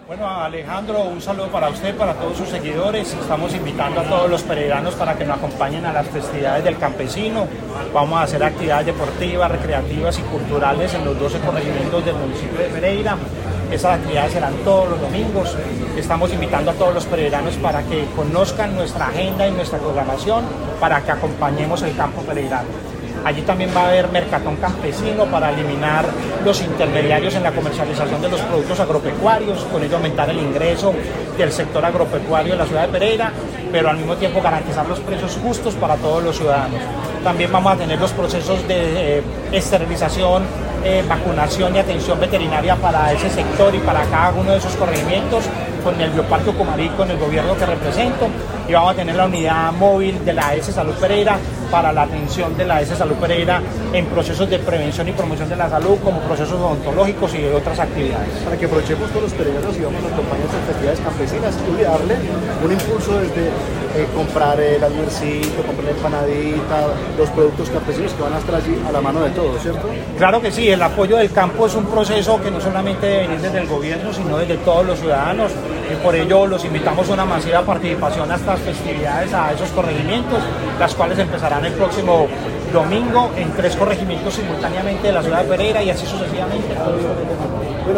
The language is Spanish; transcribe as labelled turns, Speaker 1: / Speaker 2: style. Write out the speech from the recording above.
Speaker 1: Bueno, Alejandro, un saludo para usted, para todos sus seguidores. Estamos invitando a todos los peregrinos para que nos acompañen a las festividades del campesino. Vamos a hacer actividades deportivas, recreativas y culturales en los 12 corregimientos del municipio de Pereira. Esas actividades serán todos los domingos. Estamos invitando a todos los peregrinos para que conozcan nuestra agenda y nuestra programación, para que acompañemos el campo pereirano. Allí también va a haber mercatón campesino para eliminar los intermediarios en la comercialización de los productos agropecuarios, con ello aumentar el ingreso del sector agropecuario en la ciudad de Pereira, pero al mismo tiempo garantizar los precios justos para todos los ciudadanos. También vamos a tener los procesos de esterilización, vacunación y atención veterinaria para ese sector y para cada uno de esos corregimientos, con el Bioparque Ucumarí, con el gobierno que represento, y vamos a tener la unidad móvil de la AS Salud Pereira para la atención de la AS Salud Pereira en procesos de prevención y promoción de la salud, como procesos odontológicos y otras actividades.
Speaker 2: Para que aprovechemos todos los peregrinos y vamos a acompañar estas actividades campesinas y darle un impulso desde comprar el almuercito, comprar empanadita, los productos campesinos que van a estar allí a la mano de todos, ¿cierto?
Speaker 1: Claro que sí, el apoyo del campo es un proceso que no solamente debe venir desde el gobierno, sino desde todos los ciudadanos, y por ello los invitamos a una masiva participación a estas festividades, a esos corregimientos, las cuales empezarán el próximo domingo en 3 corregimientos simultáneamente de la ciudad de Pereira y así sucesivamente.